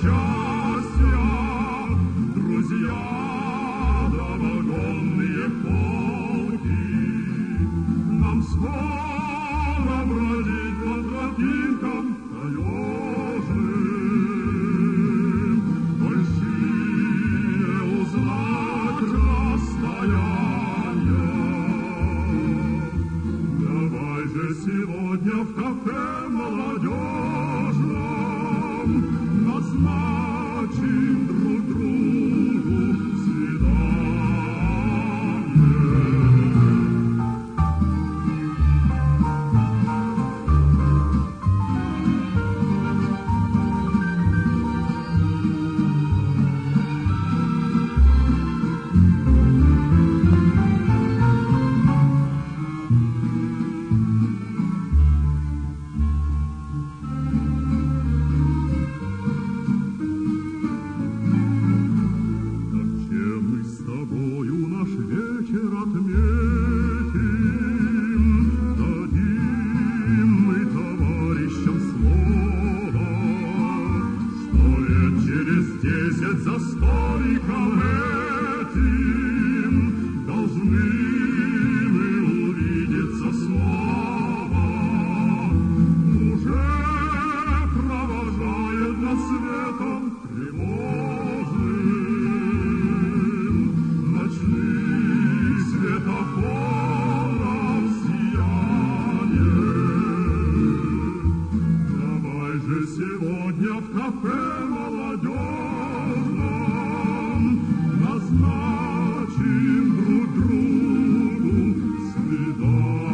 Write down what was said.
счастья, друзья, новогодние полки. Нам скоро бродить по тропинкам таежным, большие узнать расстояния. Давай же сегодня в кафе молодежном назначим друг другу за столиком этим должны мы увидеться снова. Уже провожает нас светом тревожным ночных светофоров сияние. Давай же сегодня в кафе молодежном назначим друг другу свидание.